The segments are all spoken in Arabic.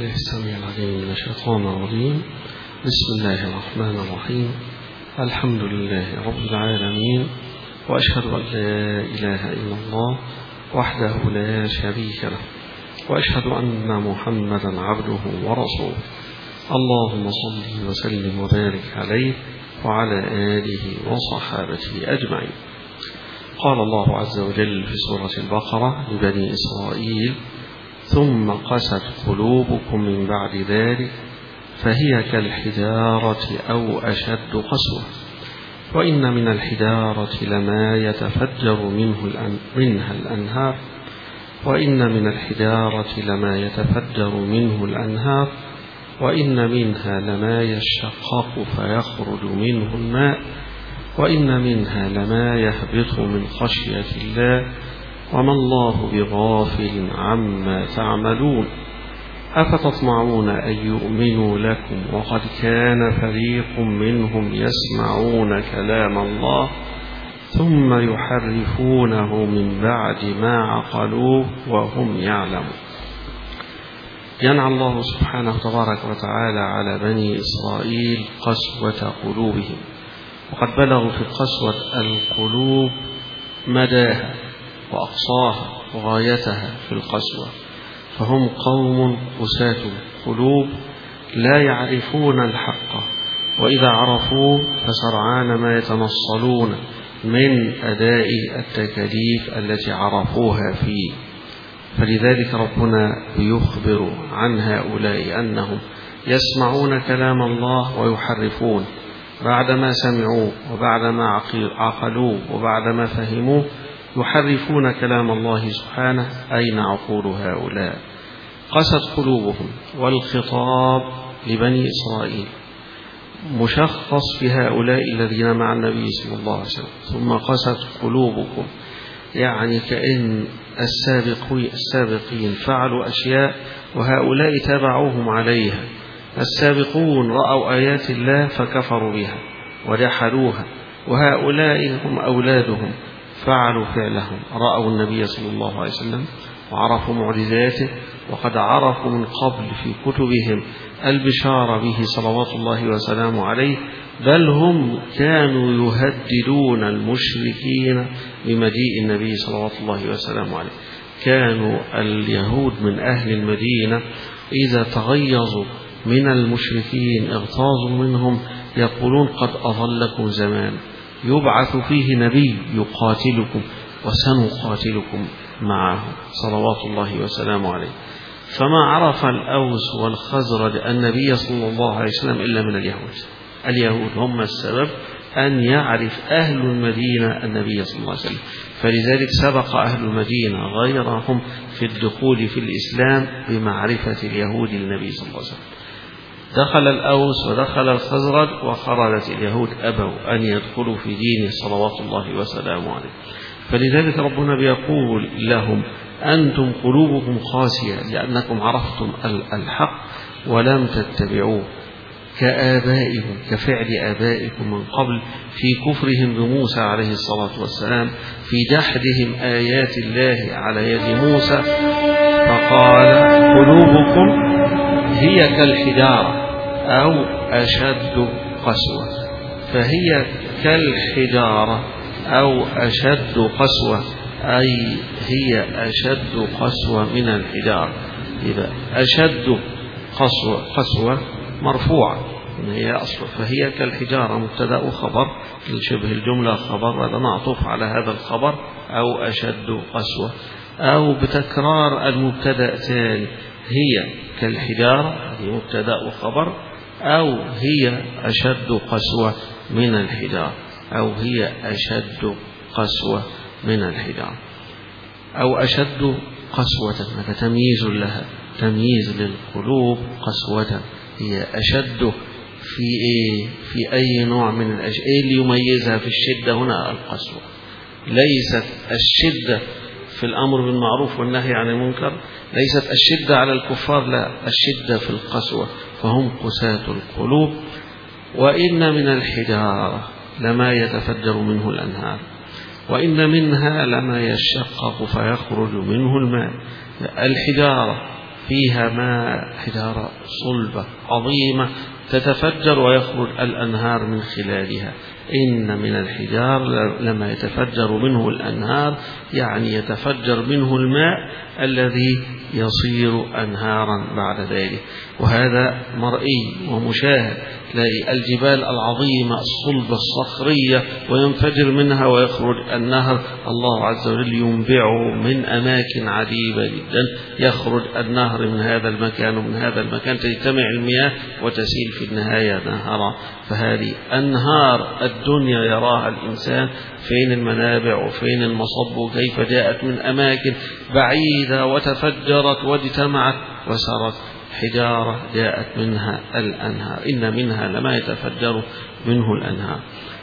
بالله السميع العليم من الشيطان الرجيم. بسم الله الرحمن الرحيم. الحمد لله رب العالمين، وأشهد أن لا إله إلا الله وحده لا شريك له، وأشهد أن محمدا عبده ورسوله. اللهم صل وسلم وبارك عليه وعلى آله وصحابته أجمعين. قال الله عز وجل في سورة البقرة لبني إسرائيل: ثم قست قلوبكم من بعد ذلك فهي كالحجارة أو أشد قسوة، وإن من الحجارة لما يتفجر منها الأنهار، وإن من الحجارة لما يتفجر منه الأنهار، وإن منها لما يشقق فيخرج منه الماء، وإن منها لما يهبط من خشية الله، وما الله بغافل عما تعملون. أفتطمعون أن يؤمنوا لكم وقد كان فريق منهم يسمعون كلام الله ثم يحرفونه من بعد ما عقلوه وهم يعلمون. ينعى الله سبحانه تبارك وتعالى على بني إسرائيل قسوة قلوبهم، وقد بلغوا في قسوة القلوب مداها وأقصاها وغايتها في القسوة، فهم قوم قساة القلوب لا يعرفون الحق، وإذا عرفوه فسرعان ما يتنصلون من أداء التكاليف التي عرفوها فيه. فلذلك ربنا يخبر عن هؤلاء أنهم يسمعون كلام الله ويحرفون بعدما سمعوه وبعدما عقلوه وبعدما فهموه، يحرفون كلام الله سبحانه. أين عقول هؤلاء؟ قست قلوبهم، والخطاب لبني إسرائيل مشخص في هؤلاء الذين مع النبي صلى الله عليه وسلم. ثم قست قلوبكم، يعني كأن السابقين فعلوا أشياء وهؤلاء تابعوهم عليها. السابقون رأوا آيات الله فكفروا بها وجحدوها، وهؤلاء هم أولادهم فعلوا فعلهم. رأوا النبي صلى الله عليه وسلم وعرفوا معجزاته، وقد عرفوا من قبل في كتبهم البشارة به صلوات الله وسلامه عليه، بل هم كانوا يهددون المشركين بمجيء النبي صلوات الله وسلامه عليه. كانوا اليهود من أهل المدينة إذا تغيظوا من المشركين اغتاظوا منهم يقولون: قد أضلكم زمان، يبعث فيه نبي يقاتلكم وسنقاتلكم معه صلوات الله وسلامه عليه. فما عرف الأوس والخزرج النبي صلى الله عليه وسلم إلا من اليهود. اليهود هم السبب أن يعرف أهل المدينة النبي صلى الله عليه وسلم، فلذلك سبق أهل المدينة غيرهم في الدخول في الإسلام بمعرفة اليهود للنبي صلى الله عليه وسلم. دخل الأوس ودخل الخزرج، وخرجت اليهود أبوا أن يدخلوا في دينه صلوات الله وسلامه عليه. فلذلك ربنا بيقول لهم: أنتم قلوبكم قاسية لأنكم عرفتم الحق ولم تتبعوه، كآبائكم، كفعل آبائكم من قبل في كفرهم بموسى عليه الصلاة والسلام، في جحدهم آيات الله على يد موسى. فقال: قلوبكم هي كالحجارة أو أشد قسوة. فهي كالحجارة أو أشد قسوة، أي هي أشد قسوة من الحجارة. إذا أشد قسوة مرفوعة هي أصل، فهي كالحجارة مبتدأ وخبر، شبه الجملة خبر، وهذا معطوف على هذا الخبر أو أشد قسوة، أو بتكرار المبتدأ تاني: هي كالحجارة، هذه مبتدأ وخبر، أو هي أشد قسوة من الحجارة، أو هي أشد قسوة من الحجارة، أو أشد قسوة. هذا تمييز لها، تمييز للقلوب قسوة. هي أشد في إيه؟ في أي نوع من الأشياء اللي يميزها في الشدة هنا؟ القسوة. ليست الشدة في الأمر بالمعروف والنهي عن المنكر، ليست الشدة على الكفار، لا، الشدة في القسوة، فهم قساة القلوب. وإن من الحجارة لما يتفجر منه الأنهار، وإن منها لما يشقق فيخرج منه الماء. الحجارة فيها ماء، حجارة صلبة عظيمة تتفجر ويخرج الأنهار من خلالها. إن من الحجار لما يتفجر منه الأنهار، يعني يتفجر منه الماء الذي يصير أنهارا بعد ذلك. وهذا مرئي ومشاهد، تلاقي الجبال العظيمة الصلبة الصخرية وينفجر منها ويخرج النهر. الله عز وجل ينبعه من أماكن عجيبة جدا، يخرج النهر من هذا المكان ومن هذا المكان، تجتمع المياه وتسيل في النهاية نهرا. فهذه أنهار الدنيا يراها الإنسان، فين المنابع وفين المصب، وكيف جاءت من أماكن بعيدة وتفجرت واجتمعت وصارت حجارة جاءت منها الأنهار. إن منها لما يتفجر منه الأنهار،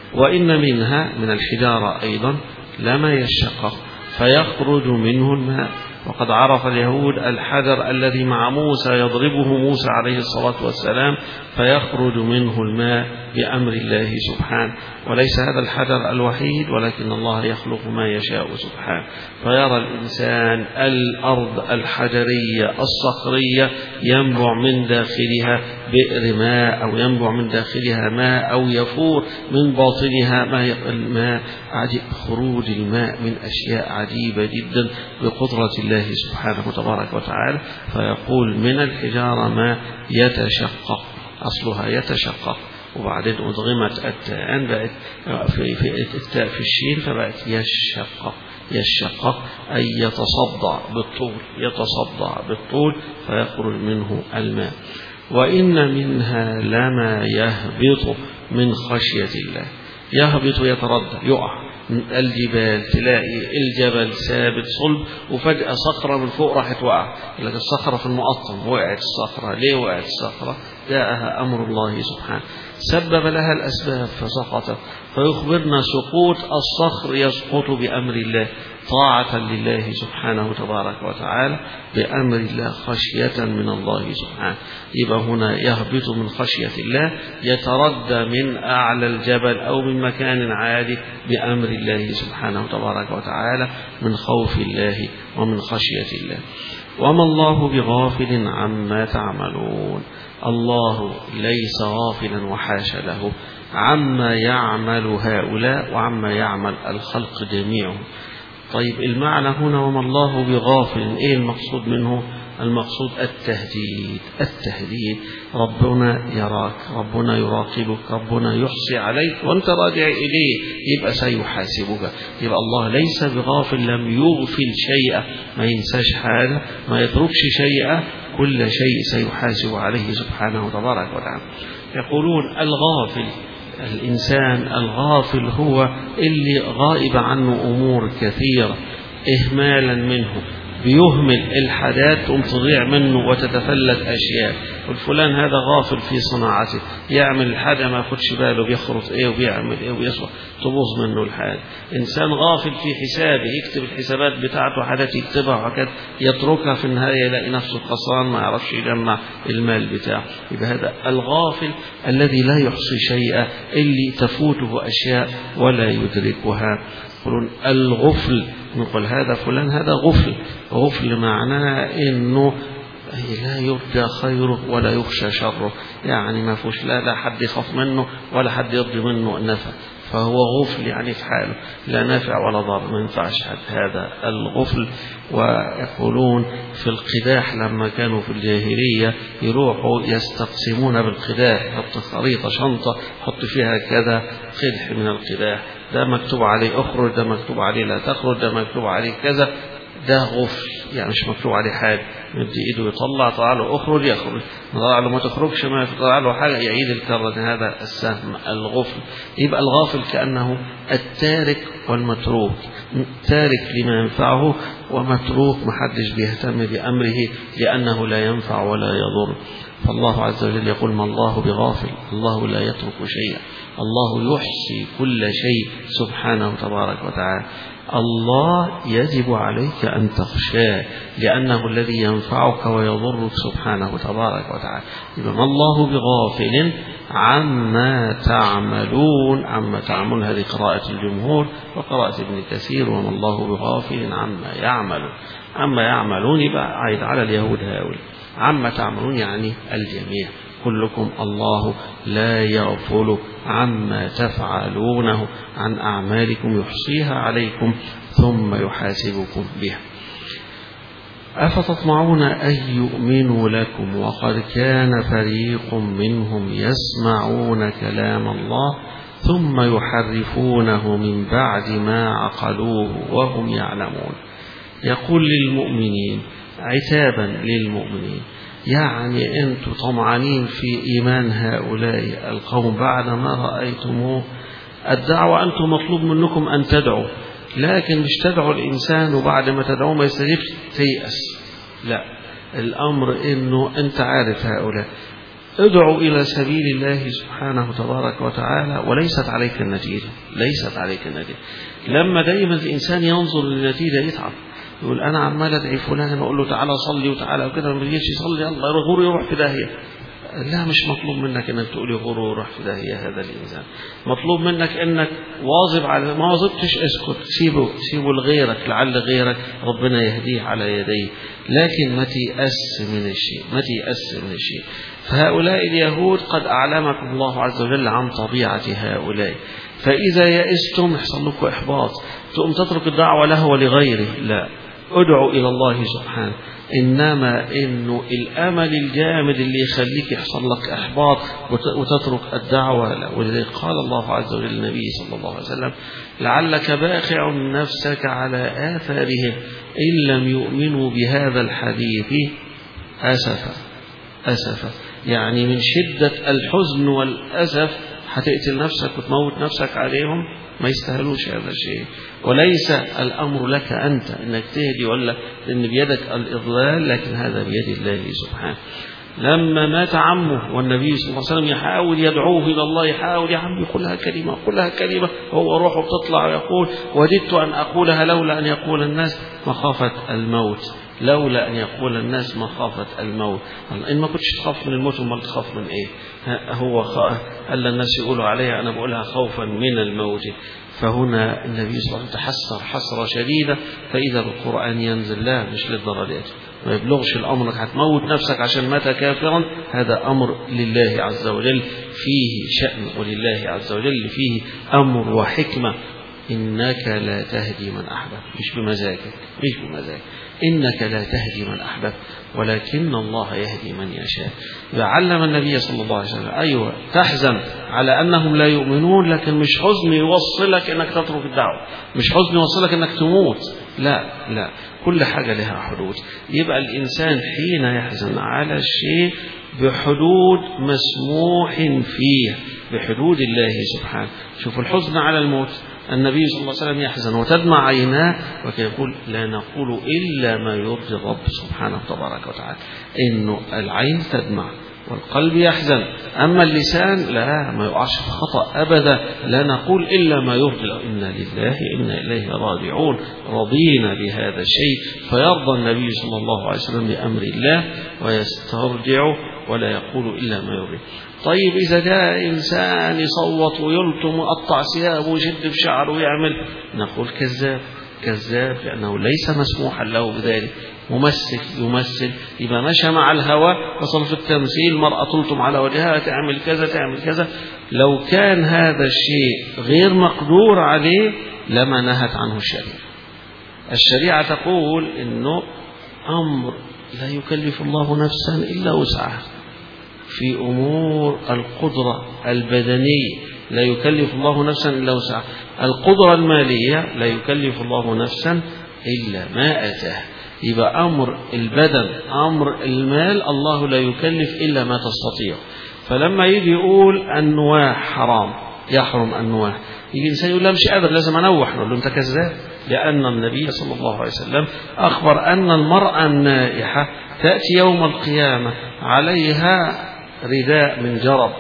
وإن منها من الحجارة أيضا لما يشقق فيخرج منه الماء. وقد عرف اليهود الحجر الذي مع موسى يضربه موسى عليه الصلاة والسلام فيخرج منه الماء بأمر الله سبحانه. وليس هذا الحجر الوحيد، ولكن الله يخلق ما يشاء سبحانه. فيرى الإنسان الأرض الحجرية الصخرية ينبع من داخلها بئر ماء، أو ينبع من داخلها ماء، أو يفور من باطنها ماء. خروج الماء من أشياء عجيبة جدا بقدرة الله سبحانه وتبارك وتعالى. فيقول من الحجارة ما يتشقق، أصلها يتشقق، وبعدين أدغمت التاء بقت في التاء في الشين فبقت يشقق. يشقق أي يتصدع بالطول، يتصدع بالطول فيخرج منه الماء. وإن منها لما يهبط من خشية الله. يهبط يتردد، يقع الجبال، تلاقي الجبل ثابت صلب وفجأة صخرة من فوق راحت وقع. لكن الصخرة في المقطم، وقعت الصخرة. ليه وقعت الصخرة؟ جاءها أمر الله سبحانه، سبب لها الأسباب فسقطت. فيخبرنا سقوط الصخر يسقط بأمر الله، طاعة لله سبحانه تبارك وتعالى بأمر الله، خشية من الله سبحانه. يبقى هنا يهبط من خشية الله، يتردى من أعلى الجبل أو من مكان عالي بأمر الله سبحانه تبارك وتعالى، من خوف الله ومن خشية الله. وما الله بغافل عما تعملون. الله ليس غافلا وحاش له عما يعمل هؤلاء وعما يعمل الخلق جميعهم. طيب المعنى هنا وما الله بغافل، ايه المقصود منه؟ المقصود التهديد. التهديد، ربنا يراك، ربنا يراقبك، ربنا يحصي عليك وانت راجع إليه، يبقى سيحاسبك. يبقى الله ليس بغافل، لم يغفل شيئا، ما ينساش حاجة، ما يتركش شيئا، كل شيء سيحاسب عليه سبحانه وتبارك وتعالى. يقولون الغافل، الإنسان الغافل هو اللي غائب عنه أمور كثيرة إهمالا منه، بيهمل الحاجات تضيع منه وتتفلت أشياء. والفلان هذا غافل في صناعته، يعمل الحاجة ما ياخدش باله بيخرط ايه وبيعمل ايه ويصبح تبوظ منه الحاجة. إنسان غافل في حسابه، يكتب الحسابات بتاعته، حاجات يكتبها وحاجات يتركها، في النهاية يلاقي نفسه خسران، ما يعرفش يجمع المال بتاعه. يبقى هذا الغافل الذي لا يحصي شيئا، اللي تفوته أشياء ولا يدركها. يقولون الغفل، نقول هذا فلان هذا غفل. غفل معناه انه لا يرجى خيره ولا يخشى شره، يعني ما فيش لا حد يخاف منه ولا حد يرضي منه نفع، فهو غفل يعني في حاله لا نافع ولا ضار، ما ينفعش هذا الغفل. ويقولون في القداح لما كانوا في الجاهلية يروحوا يستقسمون بالقداح، يحط خريطة شنطة يحط فيها كذا قدح من القداح، ده مكتوب عليه اخرج، ده مكتوب عليه لا تخرج، ده مكتوب عليه كذا. ده غفل، يعني مش مكتوب عليه حاجة، يدي ايده يطلع، طلع له اخرج يخرج، طلع له ما تخرجش، ما طلع له حاجة يعيد الكرة. هذا السهم الغفل. يبقى الغافل كأنه التارك والمتروك، تارك لما ينفعه ومتروك محدش بيهتم بأمره لأنه لا ينفع ولا يضر. فالله عز وجل يقول ما الله بغافل، الله لا يترك شيئا، الله يحصي كل شيء سبحانه تبارك وتعالى. الله يجب عليك أن تخشاه لأنه الذي ينفعك ويضرك سبحانه تبارك وتعالى. يبقى ما الله بغافل عما تعملون. عما تعملون هذه قراءة الجمهور وقراءة ابن كثير، وما الله بغافل عما يعملون. عما يعملون يبقى عايد على اليهود هؤلاء. عما تعملون يعني الجميع، كلكم الله لا يغفل عما تفعلونه عن أعمالكم يحصيها عليكم ثم يحاسبكم بها. أفتطمعون أن يؤمنوا لكم وقد كان فريق منهم يسمعون كلام الله ثم يحرفونه من بعد ما عقلوه وهم يعلمون. يقول للمؤمنين عتابا للمؤمنين، يعني أنتم طمعانين في إيمان هؤلاء القوم بعد ما رأيتموه. الدعوة أنتم مطلوب منكم أن تدعوا، لكن مش تدعوا الإنسان وبعد ما تدعوه ما يستجيبش تيأس، لا، الأمر إنه أنت عارف هؤلاء، ادعوا إلى سبيل الله سبحانه تبارك وتعالى وليست عليك النتيجة، ليست عليك النتيجة. لما دايما الإنسان ينظر للنتيجة يتعب، يقول أنا عمال أدعي فلان وأقول له تعالى صلي وتعالى وكده، ما بيجيش يصلي الله يغور يروح في داهية. لا، مش مطلوب منك انك تقول يغور ويروح في داهية هذا الإنسان، مطلوب منك انك واظب على ما واظبتش اسكت، سيبه لغيرك، لعل غيرك ربنا يهديه على يديه، لكن ما تيأس من الشيء، ما تيأس من الشيء. فهؤلاء اليهود قد أعلمكم الله عز وجل عن طبيعة هؤلاء، فإذا يئستم يحصل لكم إحباط، تقوم تترك الدعوة له ولغيره، لا، ادعوا إلى الله سبحانه. إنما إنه الأمل الجامد اللي يخليك يحصل لك إحباط وتترك الدعوة. ولذلك قال الله عز وجل للنبي صلى الله عليه وسلم لعلك باخع نفسك على آثارهم إن لم يؤمنوا بهذا الحديث أسفا، يعني من شدة الحزن والأسف هتقتل نفسك وتموت نفسك عليهم، ما يستاهلوش هذا الشيء. وليس الأمر لك أنت أنك تهدي ولا إن بيدك الإضلال، لكن هذا بيد الله سبحانه. لما مات عمه والنبي صلى الله عليه وسلم يحاول يدعوه إلى الله، يحاول يا عمي قلها كلمة، هو روحه بتطلع ويقول وددت أن أقولها لولا أن يقول الناس مخافة الموت، لولا أن يقول الناس مخافة الموت. إن ما كنتش تخاف من الموت وما تخاف من إيه؟ هو قال الناس يقولوا عليها أنا بقولها خوفا من الموت. فهنا النبي صلى الله عليه وسلم تحسر حسرة شديدة، فإذا القرآن ينزل لا مش للدرجات، ما يبلغش الأمر انك هتموت نفسك عشان مات كافرا، هذا أمر لله عز وجل فيه شأن، ولله عز وجل فيه أمر وحكمة. إنك لا تهدي من أحببت، مش بمزاجك، إنك لا تهدي من أحببت ولكن الله يهدي من يشاء. علم النبي صلى الله عليه وسلم أيوة تحزن على أنهم لا يؤمنون، لكن مش حزن يوصلك أنك تترك الدعوة، مش حزن يوصلك أنك تموت، لا، كل حاجة لها حدود. يبقى الإنسان حين يحزن على الشيء بحدود مسموح فيه، بحدود الله سبحانه. شوف الحزن على الموت، النبي صلى الله عليه وسلم يحزن وتدمع عيناه، ويقول لا نقول إلا ما يرضي الرب سبحانه تبارك وتعالى، إنه العين تدمع والقلب يحزن، أما اللسان لا، ما يقعش في خطأ أبدا، لا نقول إلا ما يرضي. إنا لله إنا إليه راجعون، رضينا بهذا الشيء، فيرضى النبي صلى الله عليه وسلم بأمر الله ويسترجع ولا يقول إلا ما يرضي. طيب إذا جاء إنسان يصوت ويلطم ويقطع ثيابه ويشد في شعره ويعمل، نقول كذاب لأنه ليس مسموحا له بذلك. يمثل يبقى مشى مع الهوى، وصل في التمثيل مرأة تلطم على وجهها تعمل كذا. لو كان هذا الشيء غير مقدور عليه لما نهت عنه الشريعة تقول إنه أمر لا يكلف الله نفسا إلا وسعها. في أمور القدرة البدنية لا يكلف الله نفسا إلا وسعها، القدرة المالية لا يكلف الله نفسا إلا ما آتاها. يبقى أمر البدن أمر المال الله لا يكلف إلا ما تستطيع. فلما يجي يقول النواح حرام، يحرم النواح، يجي إنسان يقول لا مش قادر لازم أنوح، نقول له أنت كذاب، لأن النبي صلى الله عليه وسلم أخبر أن المرأة النائحة تأتي يوم القيامة عليها رداء من جرب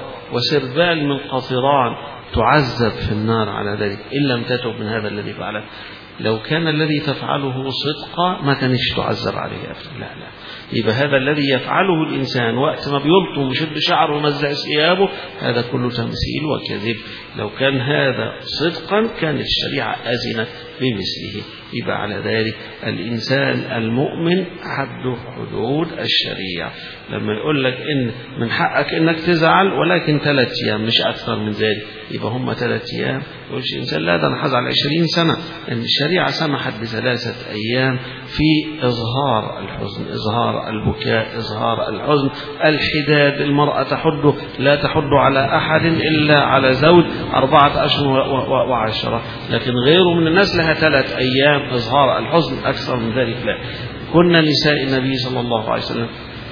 وسربال من قطران، تعذب في النار على ذلك إن لم تتب من هذا الذي فعله. لو كان الذي تفعله صدقا ما كانش تعذر عليه أبدا. لا يبقى هذا الذي يفعله الإنسان وقت ما بيلطم ويشد شعره ويمزع ثيابه هذا كله تمثيل وكذب. لو كان هذا صدقا كانت الشريعة أذنت بمثله. يبقى على ذلك الإنسان المؤمن حد حدود الشريعة. لما يقول لك إن من حقك إنك تزعل ولكن 3 أيام مش أكثر من ذلك، يبقى هم 3 أيام. يقولش الإنسان لا ده أنا هزعل 20 سنة. إن الشريعة سمحت ب3 أيام في إظهار الحزن، إظهار البكاء، إظهار الحزن، الحداد. المرأة تحد لا تحد على أحد إلا على زوج 4 أشهر و10، لكن غيره من الناس لها 3 أيام إظهار الحزن، أكثر من ذلك لا. كنا نساء النبي صلى الله عليه وسلم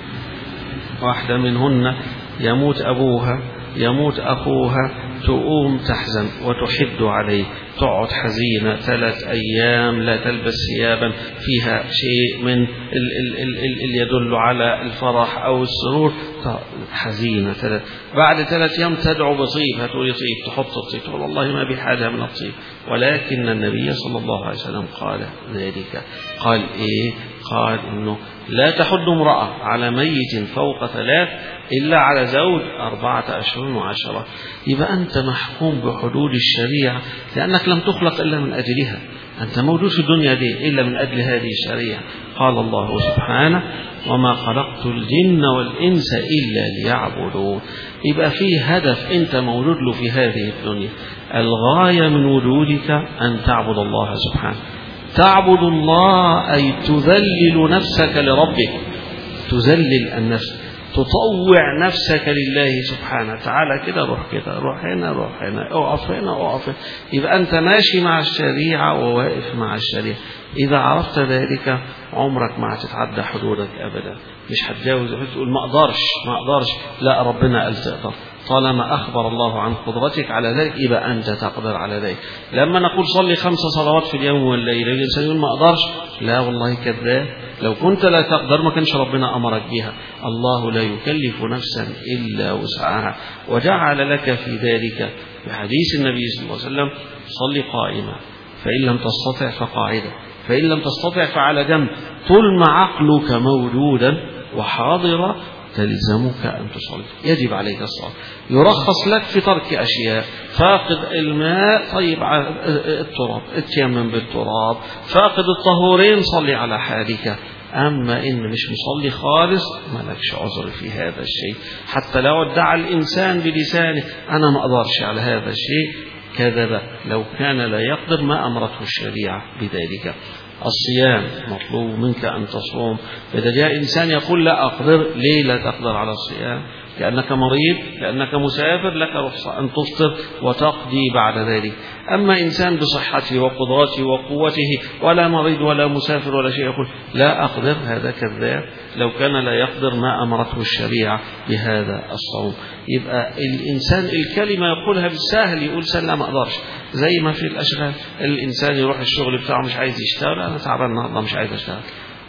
واحدة منهن يموت أبوها يموت أخوها تقوم تحزن وتحد عليه، تقعد حزينة 3 أيام لا تلبس ثيابا فيها شيء من اللي يدل على الفرح أو السرور، حزينة. بعد 3 أيام تدعو بطيب، هتقولي طيب، تحط الطيب، تقول والله ما بحاجة من الطيب. ولكن النبي صلى الله عليه وسلم قال ذلك. قال إيه؟ قال إنه لا تحد امرأة على ميت فوق 3 إلا على زوج 4 أشهر و10. يبقى أنت محكوم بحدود الشريعة لأنك لم تخلق إلا من أجلها. أنت موجود في الدنيا دي إلا من أجل هذه الشريعة. قال الله سبحانه وما خلقت الجن والإنس إلا ليعبدون. يبقى في هدف أنت موجود له في هذه الدنيا. الغاية من وجودك أن تعبد الله سبحانه. تعبد الله أي تذلل نفسك لربك، تذلل النفس، تطوع نفسك لله سبحانه. تعالى كده، روح كده، روح هنا، روح هنا، اقف هنا، اقف هنا. يبقى أنت ماشي مع الشريعة وواقف مع الشريعة. إذا عرفت ذلك عمرك ما هتتعدى حدودك أبدا. مش هتجاوز تقول ما أقدرش. لا، ربنا قال تقدر. طالما أخبر الله عن قدرتك على ذلك يبقى أنت تقدر على ذلك. لما نقول صلي 5 صلوات في اليوم والليلة الإنسان يقول ما أقدرش، لا والله كذاب. لو كنت لا تقدر ما كانش ربنا أمرك بها. الله لا يكلف نفسا إلا وسعها، وجعل لك في ذلك في حديث النبي صلى الله عليه وسلم صلي قائما، فإن لم تستطع فقاعدا، فإن لم تستطع فعلى جنب، طول ما عقلك موجودا وحاضرا تلزمك أن تصلي، يجب عليك الصلاة. يرخص لك في ترك أشياء، فاقد الماء طيب التراب، اتيمم بالتراب، فاقد الطهورين صلي على حالك. أما إن مش مصلي خالص ما لكش عذر في هذا الشيء. حتى لو ادعى الإنسان بلسانه أنا ما أقدرش على هذا الشيء كذب. لو كان لا يقدر ما أمرته الشريعة بذلك. الصيام مطلوب منك أن تصوم. إذا جاء إنسان يقول لا أقدر، ليه لا تقدر على الصيام؟ لأنك مريض، لأنك مسافر، لك رخصة أن تفطر وتقضي بعد ذلك. أما إنسان بصحته وقدرته وقوته ولا مريض ولا مسافر ولا شيء يقول لا أقدر، هذا كذاب. لو كان لا يقدر ما أمرته الشريعة بهذا الصوم. يبقى الإنسان الكلمة يقولها بالسهل، يقول سهل لا ما أقدرش. زي ما في الأشغال، الإنسان يروح الشغل بتاعه مش عايز يشتغل، أنا تعبان النهارده مش عايز أشتغل.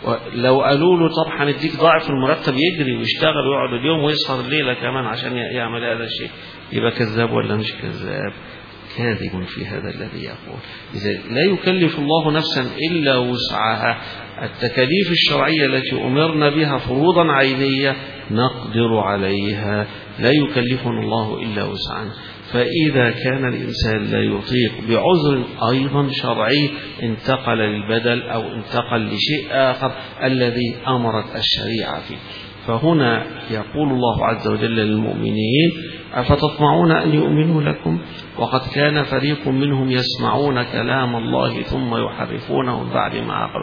لو قالوا له طب هنديك ضعف المرتب يجري ويشتغل ويقعد اليوم ويسهر الليلة كمان عشان يعمل هذا الشيء، يبقى كذاب ولا مش كذاب؟ كاذب في هذا الذي يقول. لذلك لا يكلف الله نفسا إلا وسعها. التكاليف الشرعية التي أمرنا بها فروضا عينية نقدر عليها، لا يكلفنا الله إلا وسعنا. فإذا كان الإنسان لا يطيق بعذر أيضا شرعي انتقل للبدل أو انتقل لشيء آخر الذي أمرت الشريعة فيه. فهنا يقول الله عز وجل للمؤمنين أفتطمعون أن يؤمنوا لكم وقد كان فريق منهم يسمعون كلام الله ثم يحرفونه من بعد ما عقلوا.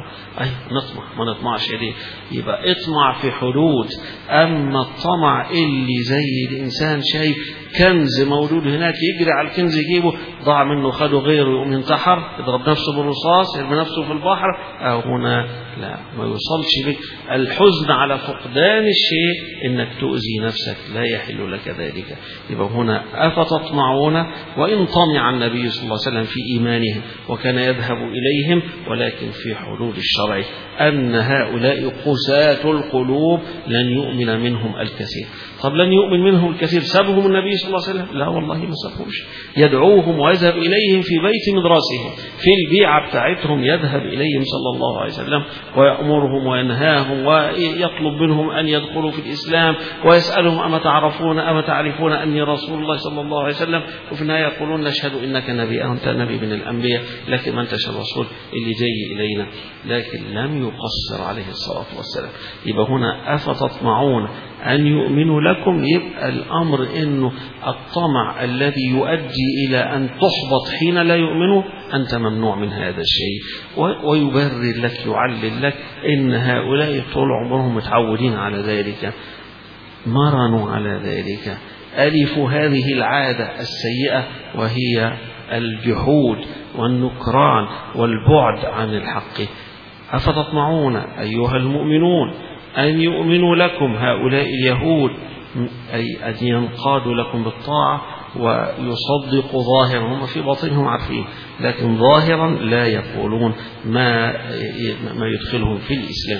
نطمع ما نطمعش ليه؟ يبقى اطمع في حدود. أما الطمع اللي زي الإنسان شايف كنز موجود هناك يجري على الكنز يجيبه، ضاع منه خده غيره يقوم ينتحر يضرب نفسه بالرصاص يرمي نفسه في البحر، هنا لا، ما يوصلش بك الحزن على فقدان الشيء إنك تؤذي نفسك، لا يحل لك ذلك. يبقى هنا أفتطمعون، وإن طمع النبي صلى الله عليه وسلم في إيمانهم وكان يذهب إليهم، ولكن في حدود الشرع، أن هؤلاء قساة القلوب لن يؤمن منهم الكثير. طب لن يؤمن منهم الكثير سابهم النبي صلى الله عليه وسلم؟ لا والله ما سابهمش، يدعوهم ويذهب إليهم في بيت مدرسهم، في البيعة بتاعتهم يذهب إليهم صلى الله عليه وسلم ويأمرهم وينهاهم ويطلب منهم أن يدخلوا في الإسلام، ويسألهم أما تعرفون أني رسول الله صلى الله عليه وسلم، وفي النهاية يقولون نشهد إنك نبي، أنت نبي من الأنبياء، لكن ما أنتش الرسول اللي جاي إلينا. لكن لم يقصر عليه الصلاة والسلام. يبقى هنا أفتطمعون أن يؤمنوا لكم، يبقى الأمر إنه الطمع الذي يؤدي إلى أن تحبط حين لا يؤمنوا، أنت ممنوع من هذا الشيء. ويبرر لك، يعلل لك إن هؤلاء طول عمرهم متعودين على ذلك، مرنوا على ذلك، ألفوا هذه العادة السيئة، وهي الجحود والنكران والبعد عن الحق. أفتطمعون أيها المؤمنون أن يؤمنوا لكم، هؤلاء اليهود، أي أن ينقادوا لكم بالطاعة ويصدقوا ظاهرا، هم في باطنهم عارفين، لكن ظاهرا لا يقولون ما يدخلهم في الإسلام.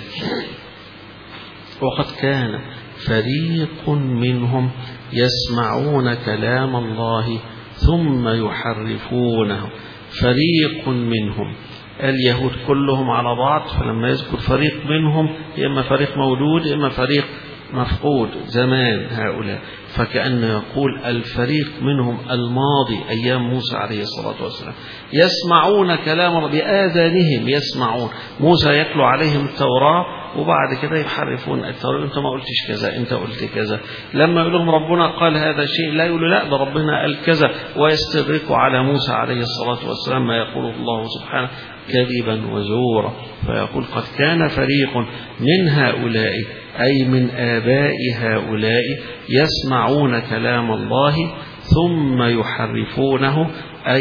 وقد كان فريق منهم يسمعون كلام الله ثم يحرفونه. فريق منهم، اليهود كلهم على بعض، فلما يذكر فريق منهم إما فريق موجود إما فريق مفقود زمان هؤلاء، فكأنه يقول الفريق منهم الماضي أيام موسى عليه الصلاة والسلام، يسمعون كلام الله بآذانهم، يسمعون موسى يتلو عليهم التوراة، وبعد كده يحرفون التوراة، انت ما قلتش كذا، انت قلت كذا. لما يقول لهم ربنا قال هذا الشيء، لا يقولوا لا ده ربنا قال كذا، ويستدركوا على موسى عليه الصلاة والسلام ما يقوله الله سبحانه كذبا وزورا. فيقول قد كان فريق من هؤلاء، أي من آباء هؤلاء، يسمعون كلام الله ثم يحرفونه، أي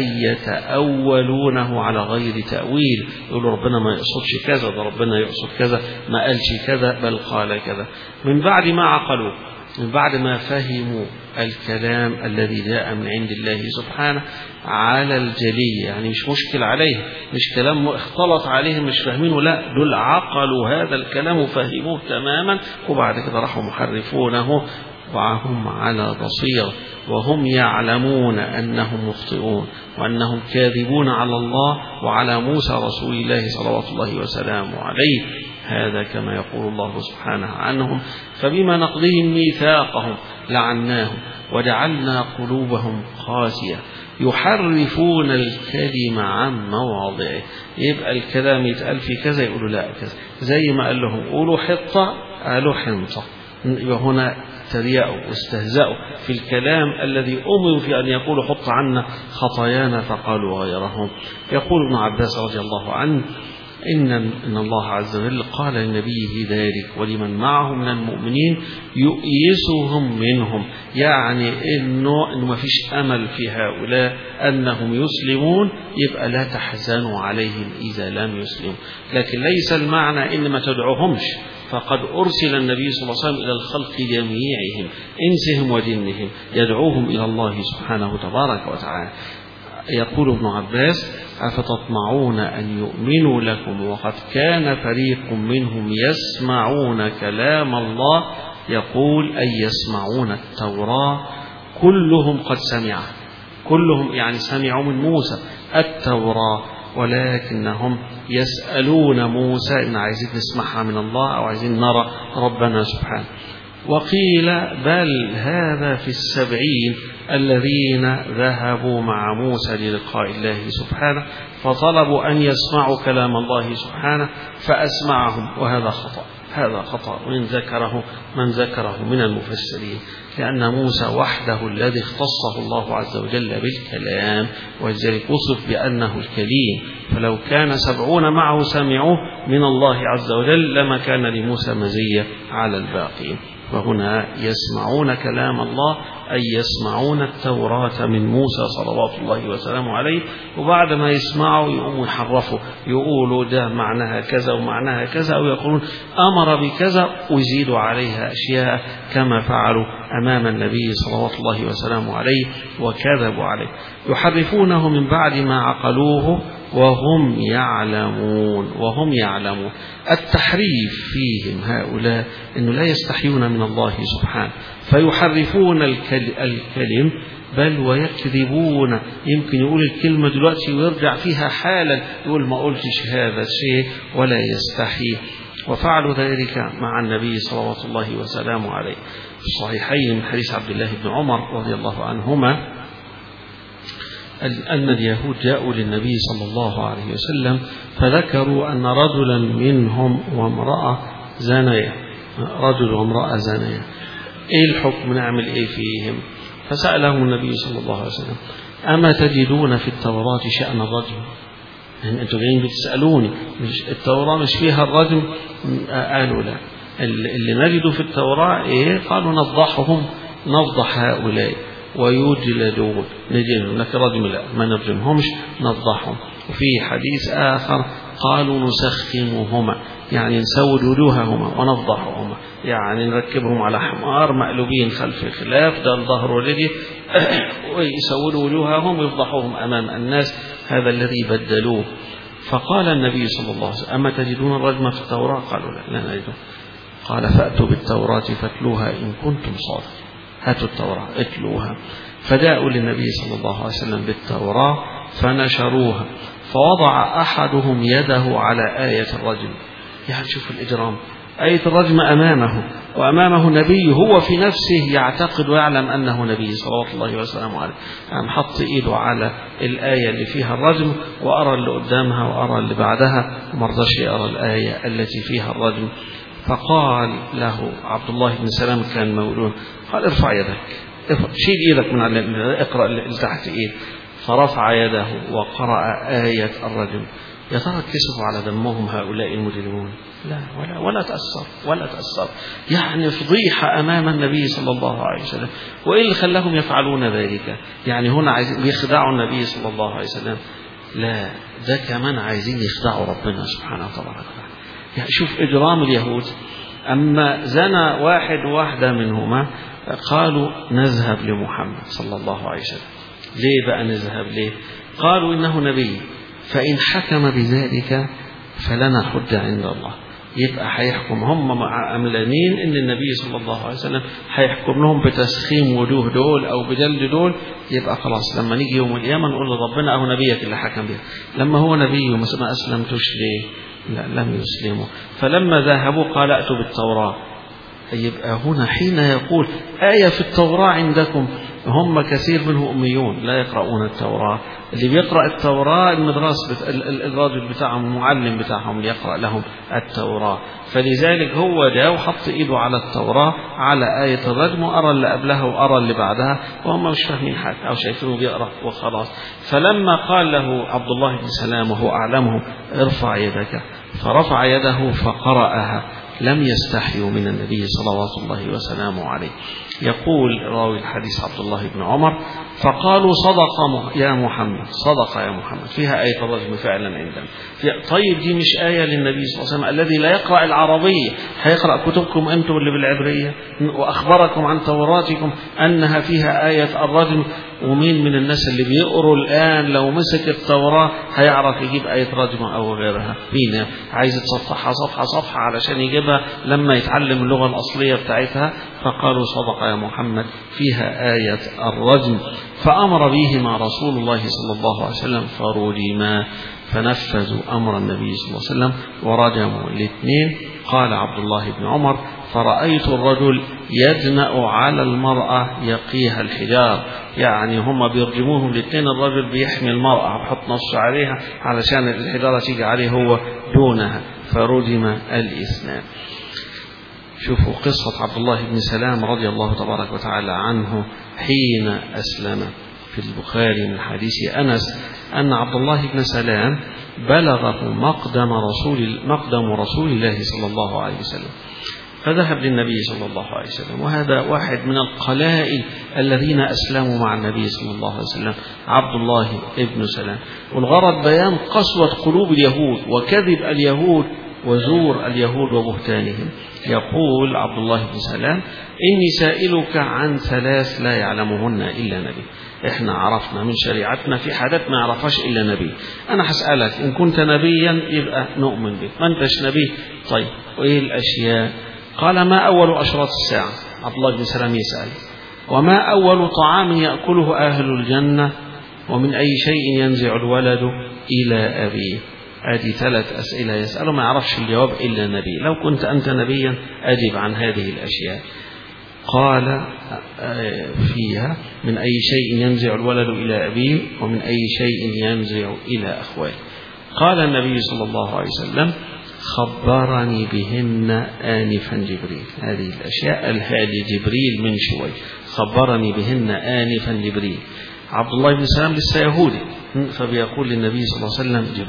يتأولونه على غير تأويل، يقول ربنا ما يقصدش كذا، ده ربنا يقصد كذا، ما قالش كذا بل قال كذا، من بعد ما عقلوا، من بعد ما فهموا الكلام الذي جاء من عند الله سبحانه على الجلي. يعني مش مشكل عليه، مش كلام اختلط عليهم مش فاهمينه، لا دول عقلوا هذا الكلام وفهموه تماما، وبعد كده راحوا محرفونه وهم على بصيرة، وهم يعلمون أنهم مخطئون وأنهم كاذبون على الله وعلى موسى رسول الله صلوات الله وسلامه عليه. هذا كما يقول الله سبحانه عنهم: فبما نقضهم ميثاقهم لعناهم وجعلنا قلوبهم قاسية يحرفون الكلم عن مواضعه. يبقى الكلام يتقال في كذا يقولوا لا كذا، زي ما قال لهم قولوا حطة قالوا حنطة. يبقى هنا تريقوا واستهزأوا في الكلام الذي أمروا في أن يقولوا حط عنا خطايانا فقالوا غيرهم. يقول ابن عباس رضي الله عنه: إن الله عز وجل قال لنبيه ذلك ولمن معه من المؤمنين يؤيسهم منهم، يعني إنه ما فيش أمل في هؤلاء أنهم يسلمون، يبقى لا تحزنوا عليهم إذا لم يسلموا. لكن ليس المعنى إن ما تدعوهمش، فقد أرسل النبي صلى الله عليه وسلم إلى الخلق جميعهم إنسهم وجنهم، يدعوهم إلى الله سبحانه تبارك وتعالى. يقول ابن عباس: أفتطمعون أن يؤمنوا لكم وقد كان فريق منهم يسمعون كلام الله. يقول أي يسمعون التوراة، كلهم قد سمع، كلهم يعني سمعوا من موسى التوراة، ولكنهم يسألون موسى إن عايزين نسمعها من الله أو عايزين نرى ربنا سبحانه. وقيل بل هذا في 70 الذين ذهبوا مع موسى للقاء الله سبحانه، فطلبوا أن يسمعوا كلام الله سبحانه فأسمعهم، وهذا خطأ، هذا خطأ من ذكره من المفسرين، لأن موسى وحده الذي اختصه الله عز وجل بالكلام، ولذلك وصف بأنه الكليم. فلو كان 70 معه سمعوه من الله عز وجل لما كان لموسى مزية على الباقين. فهنا يسمعون كلام الله، أي يسمعون التوراة من موسى صلوات الله وسلامه عليه، وبعد ما يسمعوا يقوموا يحرفوا، يقولوا ده معناها كذا ومعناها كذا، أو يقولون أمر بكذا ويزيدوا عليها أشياء كما فعلوا أمام النبي صلوات الله وسلامه عليه وكذبوا عليه. يحرفونه من بعد ما عقلوه وهم يعلمون. التحريف فيهم هؤلاء أنه لا يستحيون من الله سبحانه، فيحرفون الكلم، بل ويكذبون. يمكن يقول الكلمة دلوقتي ويرجع فيها حالا يقول ما قلتش هذا الشيء ولا يستحي. وفعلوا ذلك مع النبي صلوات الله وسلامه عليه. في الصحيحين من حديث عبد الله بن عمر رضي الله عنهما أن اليهود جاءوا للنبي صلى الله عليه وسلم فذكروا أن رجلا منهم وامرأة زانية، رجل وامرأة زانية، إيه الحكم، نعمل إيه فيهم؟ فسألهم النبي صلى الله عليه وسلم أما تجدون في التوراة شأن الرجم؟ يعني أنتم جايين بتسألوني التوراة مش فيها الرجم؟ قالوا لا. اللي نجدوا في التوراة إيه؟ قالوا نفضح هؤلاء ويجلدون، نجلدهم، لكن رجم لا، ما نرجمهمش، نفضحهم. وفي حديث آخر قالوا نسخمهما، يعني نسود وجوههما ونفضحهما، يعني نركبهم على حمار مقلوبين خلف الخلاف، ده الظهر ولدي ويسودوا وجوههم ويفضحوهم أمام الناس، هذا الذي بدلوه. فقال النبي صلى الله عليه وسلم أما تجدون الرجم في التوراة؟ قالوا لا نجده. قال فأتوا بالتوراة فاتلوها إن كنتم صادقين. هاتوا التوراة اتلوها. فجاءوا للنبي صلى الله عليه وسلم بالتوراة فنشروها، فوضع أحدهم يده على آية الرجم. يعني شوف الإجرام، آية الرجم أمامه وأمامه نبي هو في نفسه يعتقد ويعلم أنه نبي صلوات الله وسلامه عليه، يعني حط إيده على الآية اللي فيها الرجم وأرى اللي قدامها وأرى اللي بعدها ومرضاش يرى الآية التي فيها الرجم. فقال له عبد الله بن سلام كان مولود، قال ارفع يدك، شيل ايدك من على اقرأ اللي تحت ايد. فرفع يده وقرأ آية الرجم. يا ترى كسبوا على دمهم هؤلاء المجرمون؟ لا، ولا تأثر. يعني فضيحة أمام النبي صلى الله عليه وسلم. وإيه اللي خلاهم يفعلون ذلك؟ يعني هنا عايزين يخدعوا النبي صلى الله عليه وسلم؟ لا، ده كمان عايزين يخدعوا ربنا سبحانه وتعالى. يعني شوف إجرام اليهود. أما زنى واحد وواحدة منهما قالوا نذهب لمحمد صلى الله عليه وسلم. ليه بقى نذهب؟ ليه؟ قالوا إنه نبي، فإن حكم بذلك فلنا حجة عند الله. يبقى هيحكم، هم عملانين إن النبي صلى الله عليه وسلم هيحكم لهم بتسخيم وجوه دول أو بجلد دول. يبقى خلاص لما نيجي يوم القيامة نقول لربنا أهو نبيك اللي حكم بها. لما هو نبي وما أسلمتوش ليه؟ لا، لم يسلموا. فلما ذهبوا قال أتوا بالتوراة. يبقى هنا حين يقول آية في التوراة عندكم، هم كثير منهم أميون لا يقرؤون التوراة. اللي بيقرأ التوراة المدرسة الراجل بتاعهم المعلم بتاعهم اللي يقرأ لهم التوراة. فلذلك هو جاء وحط إيده على التوراة على آية الرجم، وأرى اللي قبلها وأرى اللي بعدها، وهم مش فاهمين حاجة أو شايفينه بيقرأ وخلاص. فلما قال له عبد الله بن سلام وهو أعلمهم ارفع يدك، فرفع يده فقرأها، لم يستحيوا من النبي صلوات الله وسلامه عليه. يقول راوي الحديث عبد الله بن عمر فقالوا صدق يا محمد، صدق يا محمد، فيها آية الرجم فعلا عندنا. طيب دي مش آية للنبي صلى الله عليه وسلم الذي لا يقرأ العربية، هيقرأ كتبكم أنتم اللي بالعبرية، وأخبركم عن توراتكم أنها فيها آية الرجم. ومين من الناس اللي بيقروا الآن لو مسك التوراة هيعرف يجيب آية رجم أو غيرها؟ مين عايز يتصفحها صفحة علشان يجيبها لما يتعلم اللغة الأصلية بتاعتها؟ فقالوا صدق يا محمد، فيها آية الرجم. فأمر بهما رسول الله صلى الله عليه وسلم فرجما، فنفذوا أمر النبي صلى الله عليه وسلم ورجموا الاثنين. قال عبد الله بن عمر فرأيت الرجل يدنأ على المرأة يقيها الحجار، يعني هم بيرجموهم الاثنين، الرجل بيحمي المرأة ويحط نصه عليها علشان الحجارة تيجي عليه هو دونها، فرجم الاثنان. شوفوا قصة عبد الله بن سلام رضي الله تبارك وتعالى عنه حين أسلم. في البخاري من حديث أنس أن عبد الله بن سلام بلغه مقدم رسول الله صلى الله عليه وسلم، فذهب للنبي صلى الله عليه وسلم، وهذا واحد من القلائل الذين أسلموا مع النبي صلى الله عليه وسلم، عبد الله ابن سلام. والغرض بيان قسوة قلوب اليهود وكذب اليهود وزور اليهود وبهتانهم. يقول عبد الله بن سلام: إني سائلك عن 3 لا يعلمهن إلا نبي. إحنا عرفنا من شريعتنا في حاجات ما يعرفهاش إلا نبي. أنا هسألك إن كنت نبيا يبقى نؤمن بك، ما أنتش نبي طيب وإيه الأشياء؟ قال: ما أول أشراط الساعة؟ عبد الله بن سلام يسأل: وما أول طعام يأكله أهل الجنة؟ ومن أي شيء ينزع الولد إلى أبيه؟ هذه 3 أسئلة يسأله ما يعرفش الجواب إلا النبي. لو كنت أنت نبيا أجب عن هذه الأشياء. قال فيها: من أي شيء ينزع الولد إلى أبيه، ومن أي شيء ينزع إلى أخويه. قال النبي صلى الله عليه وسلم: خبرني بهن آنفا جبريل. هذه الأشياء الهادي جبريل من شوي، خبرني بهن آنفا جبريل. عبد الله بن سلام لسه يهودي، فبيقول للنبي صلى الله عليه وسلم: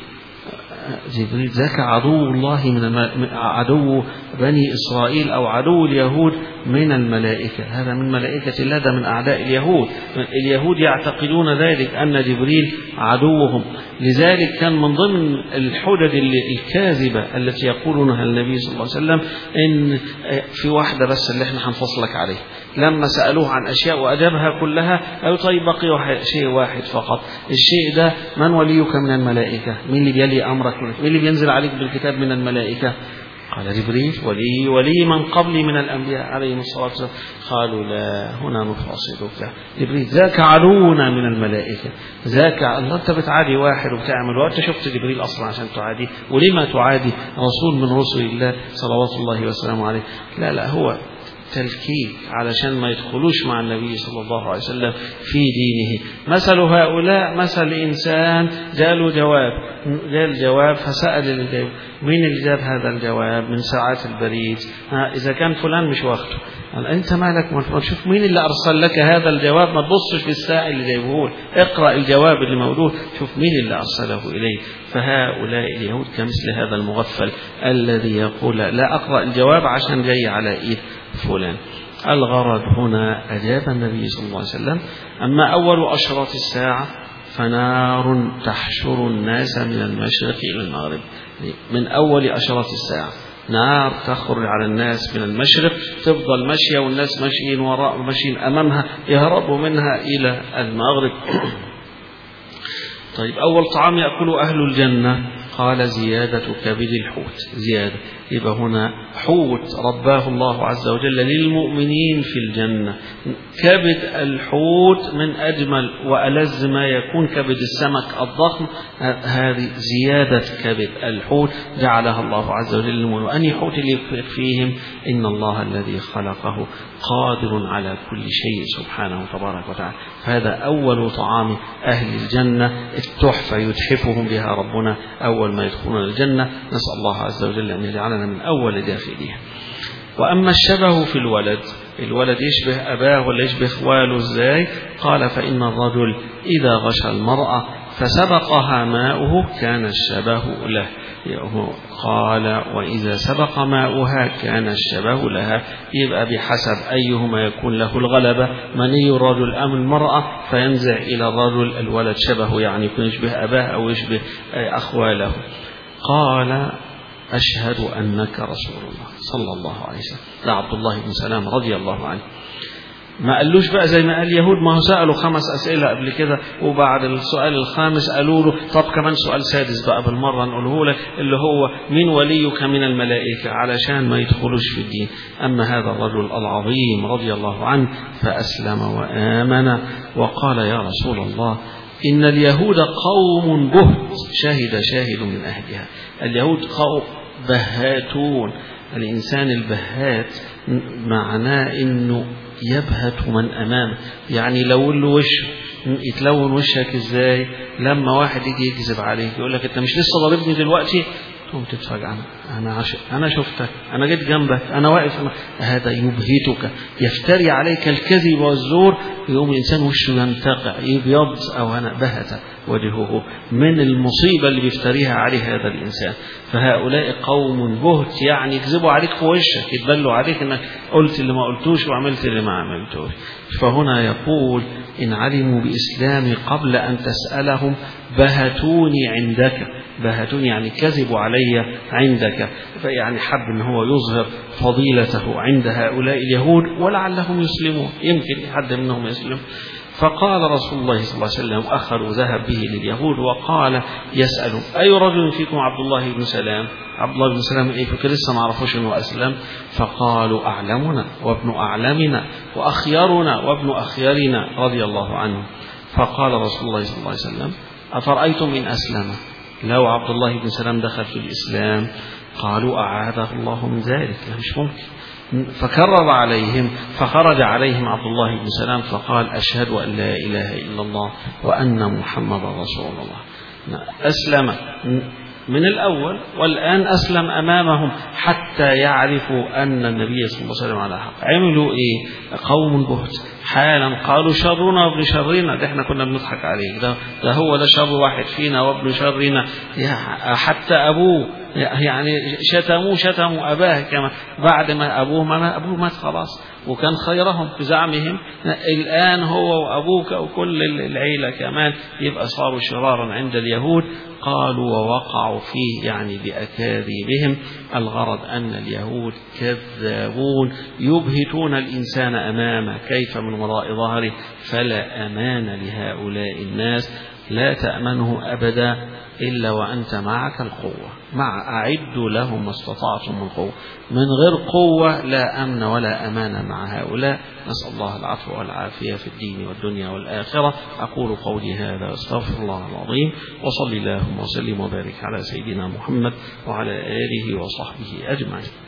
جبريل ذاك عدو الله عدو بني إسرائيل أو عدو اليهود من الملائكة، هذا من ملائكة الله، ده من أعداء اليهود. اليهود يعتقدون ذلك أن جبريل عدوهم، لذلك كان من ضمن الحجج الكاذبة التي يقولونها النبي صلى الله عليه وسلم إن في واحدة بس اللي احنا هنفصلك عليه. لما سألوه عن أشياء وأجابها كلها قالوا: طيب بقي شيء واحد فقط، الشيء ده من وليك من الملائكة؟ مين اللي بيلي أمرك؟ مين اللي بينزل عليك بالكتاب من الملائكة؟ قال: جبريل. ولي من قبلي من الأنبياء عليهم الصلاة والسلام. قالوا: لا، هنا نفاصلك. جبريل ذاك عدونا من الملائكة، ذاك الله. أنت بتعادي واحد وبتعمل، وأنت شفت جبريل أصلا عشان تعادي؟ ولما تعادي رسول من رسل الله صلوات الله وسلامه عليه؟ لا، هو تلكيك علشان ما يدخلوش مع النبي صلى الله عليه وسلم في دينه. مثل هؤلاء مثل إنسان جاء الجواب فسأل الجواب: مين اللي جاب هذا الجواب من ساعات البريد؟ إذا كان فلان مش واخده، أنت مالك؟ ما شوف مين اللي أرسل لك هذا الجواب، ما تبصش في السائل اللي جايبه، اقرأ الجواب اللي موجود، شوف مين اللي أرسله إليه. فهؤلاء اليهود كمثل هذا المغفل الذي يقول: لا أقرأ الجواب عشان جاي على إيد فلان. الغرض هنا أجاب النبي صلى الله عليه وسلم: أما أول أشراط الساعة فنار تحشر الناس من المشرق إلى المغرب. من أول أشراط الساعة نار تخرج على الناس من المشرق، تفضل ماشية والناس ماشيين وراء وماشيين أمامها، يهربوا منها إلى المغرب. طيب، أول طعام يأكل أهل الجنة؟ قال: زيادة كبد الحوت. زيادة، يبقى هنا حوت رباه الله عز وجل للمؤمنين في الجنة. كبد الحوت من أجمل وألذ ما يكون، كبد السمك الضخم، هذه زيادة كبد الحوت جعلها الله عز وجل للمؤمنين. وأن حوت اللي فيهم إن الله الذي خلقه قادر على كل شيء سبحانه تبارك وتعالى. فهذا أول طعام أهل الجنة، التحفة يتحفهم بها ربنا أول ما يدخلون الجنة. نسأل الله عز وجل أن يجعلنا من أول داخلها. وأما الشبه في الولد يشبه أباه ولا يشبه إخواله إزاي؟ قال: فإن الرجل إذا غشى المرأة فسبقها ماؤه كان الشبه له. قال: وإذا سبق ماؤها كان الشبه لها. يبقى بحسب أيهما يكون له الغلبة، مني الرجل أم المرأة، فينزع إلى الرجل الولد شبهه، يعني يكون يشبه أباه أو يشبه أخواله. قال: أشهد أنك رسول الله صلى الله عليه وسلم. ده عبد الله بن سلام رضي الله عنه. ما قالوش بقى زي ما قال اليهود، ما هو سألوا 5 أسئلة قبل كده، وبعد السؤال الخامس قالوا له: طب كمان سؤال سادس بقى بالمرة نقوله لك، اللي هو مين وليك من الملائكة، علشان ما يدخلوش في الدين. أما هذا الرجل العظيم رضي الله عنه فأسلم وآمن وقال: يا رسول الله، إن اليهود قوم بهت شاهد من أهلها. اليهود قوم بهاتون. الإنسان البهات معناه إنه يبهت من أمامه، يعني لو له وش يتلون وشك إزاي؟ لما واحد يجي يكذب عليك يقول لك: أنت مش لسه ضربني دلوقتي؟ تقوم تتفاجأ، أنا شفتك، أنا جيت جنبك، أنا واقف، هذا يبهتك، يفتري عليك الكذب والزور، يقوم الإنسان وشه ينتقع يبيض، أو أنا بهت وجهه من المصيبة اللي بيفتريها عليه هذا الإنسان. فهؤلاء قوم بهت، يعني يكذبوا عليك في وشك، يتبلوا عليك أنك قلت اللي ما قلتوش وعملت اللي ما عملتوش. فهنا يقول إن علموا بإسلامي قبل أن تسألهم بهتوني عندك، بهتوني يعني كذبوا علي عندك، فيعني حب أن هو يظهر فضيلته عند هؤلاء اليهود ولعلهم يسلمون، يمكن حد منهم يسلم. فقال رسول الله صلى الله عليه وسلم، أخذوا ذهب به لليهود وقال يسألهم أي رجل فيكم عبد الله بن سلام؟ عبد الله بن سلام إيه؟ فكر لسه ما عرفوش أنه أسلم. فقالوا أعلمنا وابن أعلمنا وأخيرنا وابن أخيرنا رضي الله عنه. فقال رسول الله صلى الله عليه وسلم أفرأيتم إن أسلم؟ لو عبد الله بن سلام دخل في الإسلام؟ قالوا أعاذه الله من ذلك، مش ممكن. فكرر عليهم، فخرج عليهم عبد الله بن سلام فقال أشهد أن لا إله إلا الله وأن محمد رسول الله. أسلم من الأول والآن أسلم أمامهم حتى يعرفوا أن النبي صلى الله عليه وسلم على حق. عملوا إيه؟ قوم بهت حالا، قالوا شرنا وابن شرنا، ده احنا كنا بنضحك عليه، ده هو ده شر واحد فينا وابن شرنا، حتى أبوه يعني شتموا أباه كما بعد ما أبوه مات خلاص، وكان خيرهم في زعمهم، الآن هو وأبوك وكل العيلة كمان يبقى صاروا شرارا عند اليهود. قالوا ووقعوا فيه يعني بأكاذيبهم. الغرض أن اليهود كذابون يبهتون الإنسان أمامه كيف من وراء ظهره، فلا أمان لهؤلاء الناس، لا تأمنه أبدا إلا وأنت معك القوة، أعدوا لهم ما استطعتم من قوة. من غير قوة لا أمن ولا أمان مع هؤلاء. نسأل الله العفو والعافية في الدين والدنيا والآخرة. أقول قولي هذا واستغفر الله العظيم، وصلي اللهم وسلم وبارك على سيدنا محمد وعلى آله وصحبه أجمعين.